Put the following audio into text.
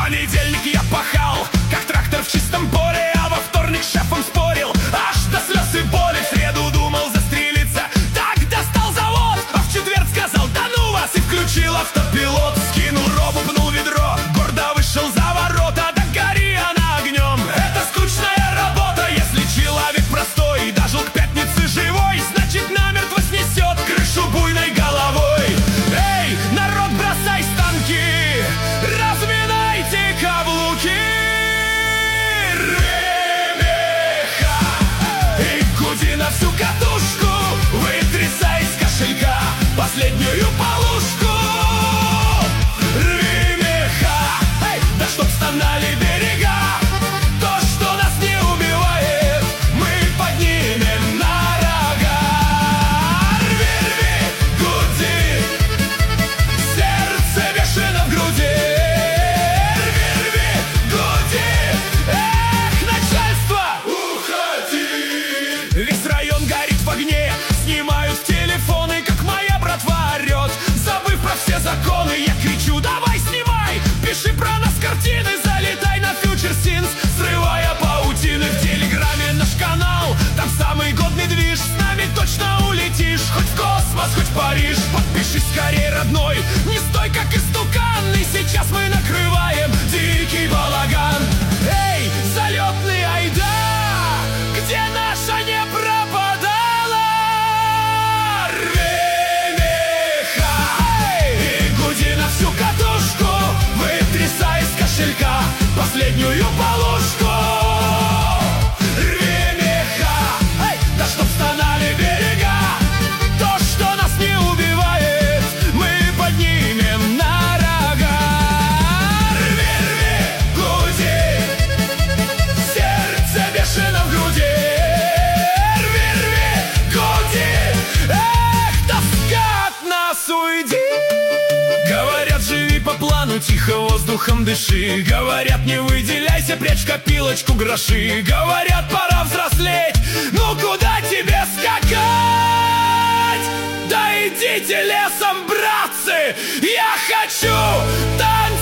понедельник я пахал, как трактор в чистом поле, а во вторник с шефом спорил, аж до слез и боли. В среду думал застрелиться, так достал завод, а в четверг сказал: да ну вас, и включил автопилот. Скинул робу, пнул ведро, гордо вышел за ворота. Да гори она огнем, это скучная работа. Если человек простой дожил к пятнице живой, значит намертво снесет крышу буйной головой. Эй, народ, бросай станки, разминайте каблуки, рви меха и гуди на всю катушку, вытрясай из кошелька последнюю полушку. Рви меха, эй, да чтоб стонали берега. То, что нас не убивает, мы поднимем на рога. Рви, рви, гуди, сердце бешено в груди. Рви, рви, гуди, эх, начальство, уходи. Весь район горит в огне, снимают телефоны, как моя братва орет, забыв про все законы. Я кричу: давай снимай, пиши про нас картины, залетай на Future Scenes, срывая паутины. В телеграме наш канал, там самый годный движ, с нами точно улетишь, хоть в космос, хоть в Париж. Подпишись скорей, родной, не стой как истукан, и сейчас мы накрываем дикий балаган. Эй, залетный айда, где наша не пропадала? Рви меха, эй, и гуди на всю катушку, вытрясай из кошелька последнюю полушку. Рви меха, эй, да чтоб стонали берега. То, что нас не убивает, мы поднимем на рога. Рви, рви, гуди, сердце бешено в груди. Рви, рви, гуди, эх, тоска от нас уйди. Говорят, живи по плану, тихо воздухом дыши. Говорят, не выделяйся, прячь в копилочку гроши. Говорят, пора взрослеть, ну куда тебе скакать? Да идите лесом, братцы, я хочу танцевать.